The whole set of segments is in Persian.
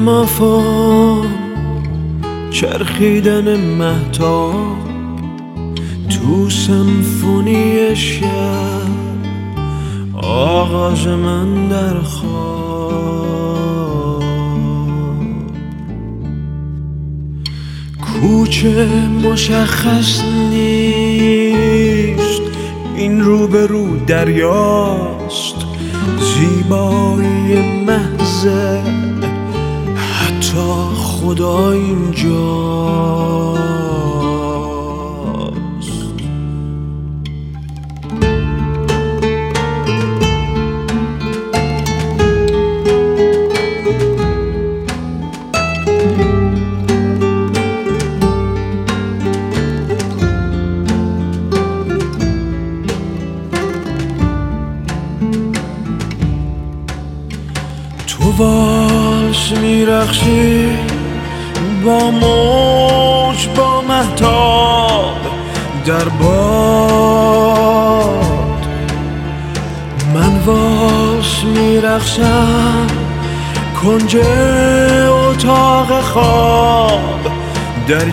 گرامافون، چرخیدن مهتاب تو سمفونی شب، آغاز من در خواب. کوچه مشخص نیست، این روبرو دریاست، زیبایی محضه حتی خدا اینجاست. تو والس میرقصی با موج، با مهتاب در باد. من والس میرقصم کنج اتاق خواب در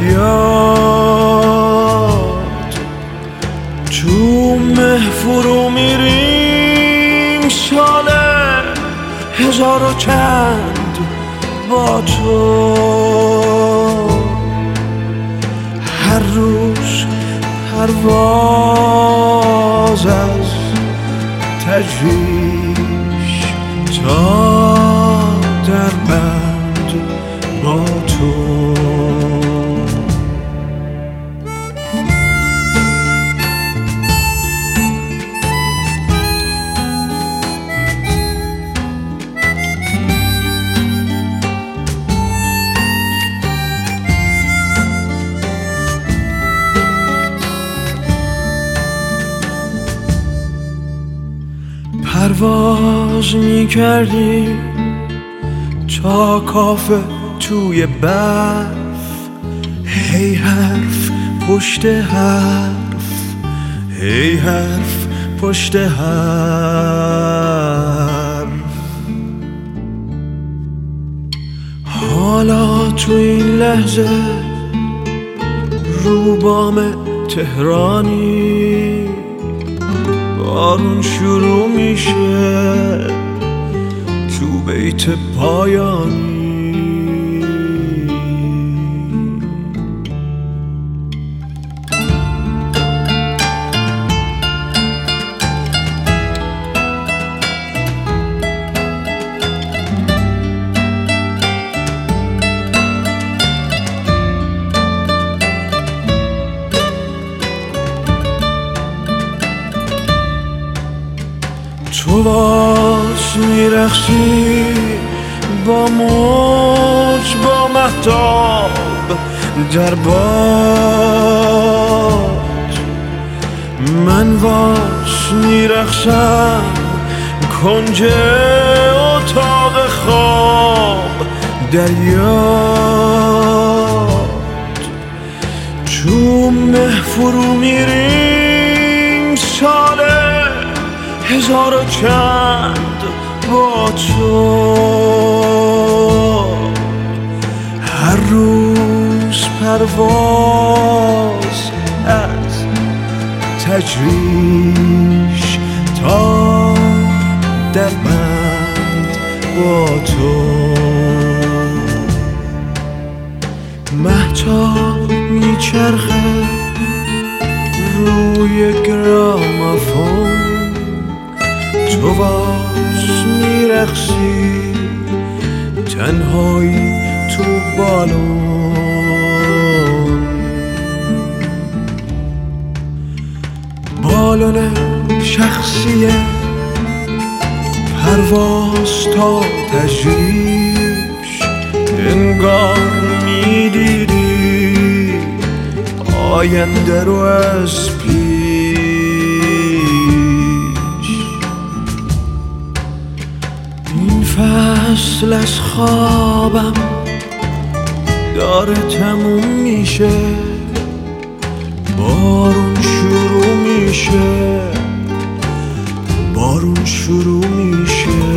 یاد. تو مه فرو میریم ساله هزار و چند با تو، هر روز پرواز از تجریش تا در بند با تو. پرواز میکردی تا کافه توی برف، هی حرف پشت حرف، هی حرف پشت حرف. حالا تو این لحظه رو بام تهرانی بارون شروع میشه تو بیت پایانی. تو باز میرقصی با موج، با مهتاب در باد. من باز میرقصم کنج اتاق خواب در یاد. تو مه فرو میریم ساله هزار و چند با تو، هر روز پرواز از تجریش تا در بند با تو. مهتاب میچرخه روی گرامافون، تو باز میرقصی تنهایی تو بالون. بالون شخصی پرواز تا تجریش، انگار میدیدی آینده رو از فصل از خوابم داره تموم میشه، بارون شروع میشه، بارون شروع میشه.